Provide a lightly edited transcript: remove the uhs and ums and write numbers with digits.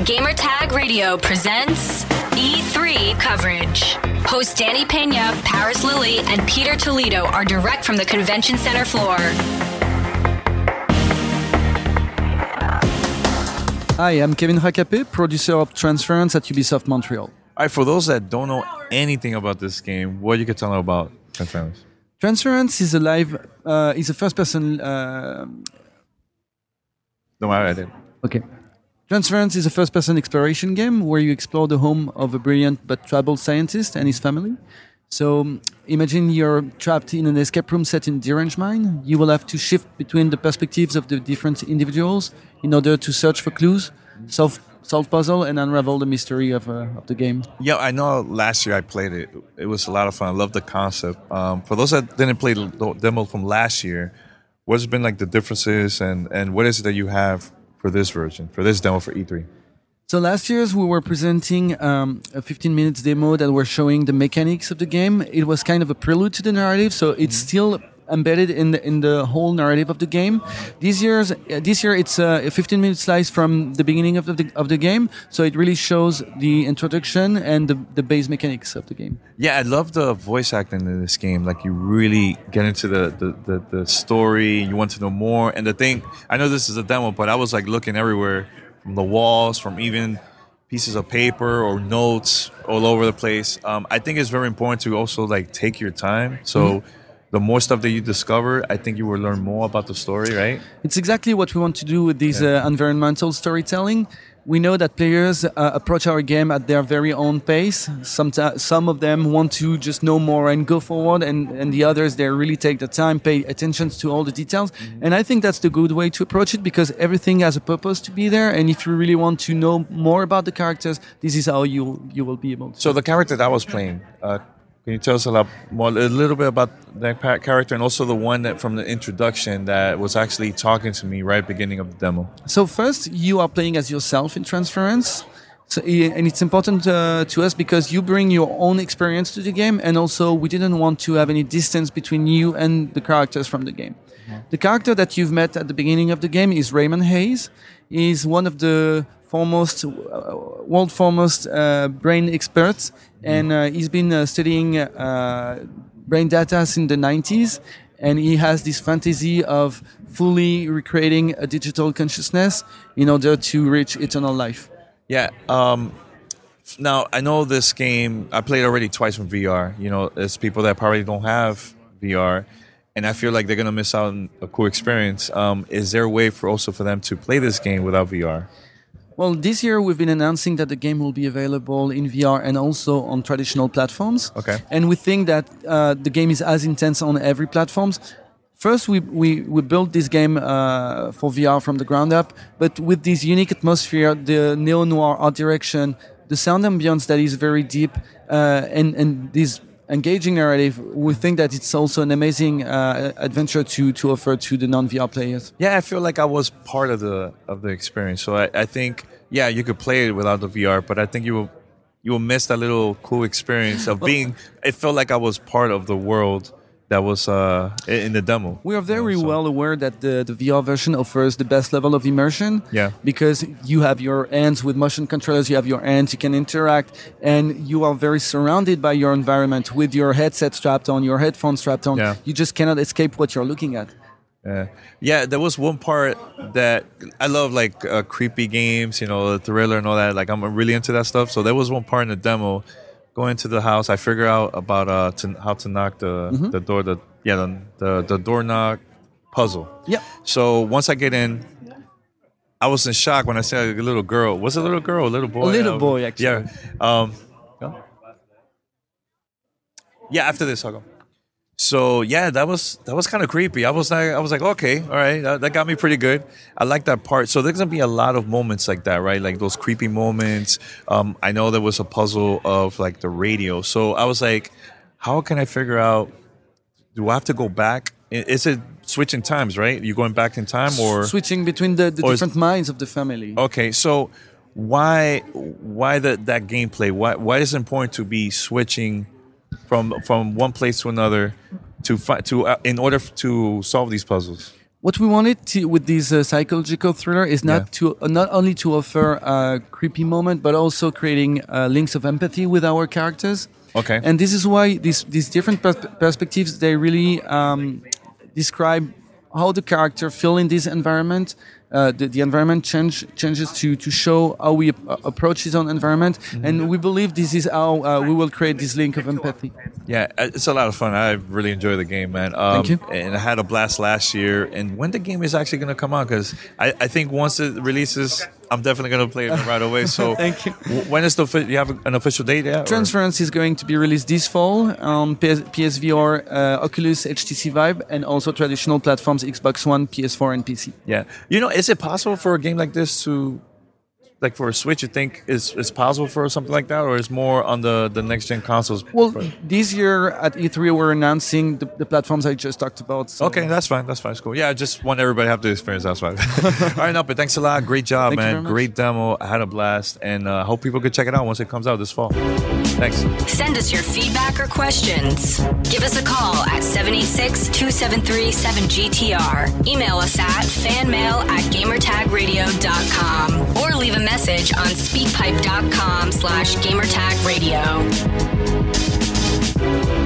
Gamertag Radio presents E3 coverage. Hosts Danny Pena, Paris Lilly, and Peter Toledo are direct from the convention center floor. Hi, I'm Kevin Racapé, producer of Transference at Ubisoft Montreal. All right, for those that don't know anything about this game, what you could tell them about Transference? Transference is is a first-person. No, I did. Okay. Transference is a first-person exploration game where you explore the home of a brilliant but troubled scientist and his family. So imagine you're trapped in an escape room set in Deranged Mine. You will have to shift between the perspectives of the different individuals in order to search for clues, solve puzzle, and unravel the mystery of the game. Yeah, I know last year I played it. It was a lot of fun. I love the concept. For those that didn't play the demo from last year, what's been like the differences and what is it that you have for this version, for this demo for E3? So last year we were presenting a 15 minutes demo that were showing the mechanics of the game. It was kind of a prelude to the narrative, so it's still embedded in the whole narrative of the game. This year it's a 15 minute slice from the beginning of the game, so it really shows the introduction and the base mechanics of the game. Yeah, I love the voice acting in this game. Like you really get into the story, you want to know more. And the thing, I know this is a demo, but I was like looking everywhere, from the walls, from even pieces of paper or notes all over the place. I think it's very important to also like take your time. So the more stuff that you discover, I think you will learn more about the story, right? It's exactly what we want to do with this environmental storytelling. We know that players approach our game at their very own pace. Some of them want to just know more and go forward, and the others, they really take the time, pay attention to all the details. And I think that's the good way to approach it, because everything has a purpose to be there. And if you really want to know more about the characters, this is how you will be able to. So the character that I was playing, can you tell us a little bit about that character, and also the one that from the introduction that was actually talking to me right at the beginning of the demo? So first, you are playing as yourself in Transference. So, and it's important to us because you bring your own experience to the game, and also we didn't want to have any distance between you and the characters from the game. The character that you've met at the beginning of the game is Raymond Hayes. He's one of the world foremost brain experts, and he's been studying brain data since the 90s, and he has this fantasy of fully recreating a digital consciousness in order to reach eternal life. Yeah. Now, I know this game, I played already twice from VR. You know, there's people that probably don't have VR, and I feel like they're going to miss out on a cool experience. Is there a way for them to play this game without VR? Well, this year we've been announcing that the game will be available in VR and also on traditional platforms. Okay. And we think that the game is as intense on every platform. First, we built this game for VR from the ground up, but with this unique atmosphere, the neo-noir art direction, the sound ambience that is very deep, and this engaging narrative, we think that it's also an amazing adventure to offer to the non-VR players. Yeah, I feel like I was part of the experience. So I think, yeah, you could play it without the VR, but I think you will miss that little cool experience of being. It felt like I was part of the world that was in the demo. We are very well aware that the VR version offers the best level of immersion. Yeah. Because you have your hands with motion controllers, you have your hands, you can interact, and you are very surrounded by your environment with your headset strapped on, your headphones strapped on. Yeah. You just cannot escape what you're looking at. Yeah, there was one part that I love, like creepy games, you know, the thriller and all that. Like I'm really into that stuff. So there was one part in the demo. Go into the house, I figure out about how to knock the door, the door knock puzzle. Yeah. So once I get in, I was in shock when I saw a little girl. Was it a little girl or a little boy? A little boy, actually. Yeah. Yeah. After this, I'll go. So yeah, that was kind of creepy. I was like, okay, all right, that got me pretty good. I like that part. So there's gonna be a lot of moments like that, right? Like those creepy moments. I know there was a puzzle of like the radio. So I was like, how can I figure out? Do I have to go back? Is it switching times, right? You going back in time, or switching between the different minds of the family? Okay, so why that gameplay? Why is it important to be switching from one place to another in order to solve these puzzles? what we wanted to with this psychological thriller is not only to offer a creepy moment, but also creating links of empathy with our characters. Okay. And this is why these different perspectives, they really describe how the character feel in this environment. The environment changes to show how we approach his own environment, and we believe this is how we will create this link of empathy. Yeah, it's a lot of fun. I really enjoy the game, man. Thank you. And I had a blast last year. And when the game is actually going to come out? Because I think once it releases, I'm definitely going to play it right away. So Thank you. When is you have an official date yet? Transference is going to be released this fall on PSVR, Oculus, HTC Vive, and also traditional platforms Xbox One, PS4, and PC. Yeah. Is it possible for a game like this to, like for a Switch, you think is possible for something like that, or is more on the next gen consoles? Well, this year at E3 we're announcing the platforms I just talked about. So. Okay, that's fine. That's fine. It's cool. Yeah, I just want everybody to have the experience. That's fine. All right, Nope, thanks a lot. Great job, Thank you man. very much. Great demo. I had a blast, and I hope people could check it out once it comes out this fall. Thanks. Send us your feedback or questions. Give us a call at 786-273-7GTR. Email us at fanmail@gamertagradio.com or leave a message on speakpipe.com/gamertagradio.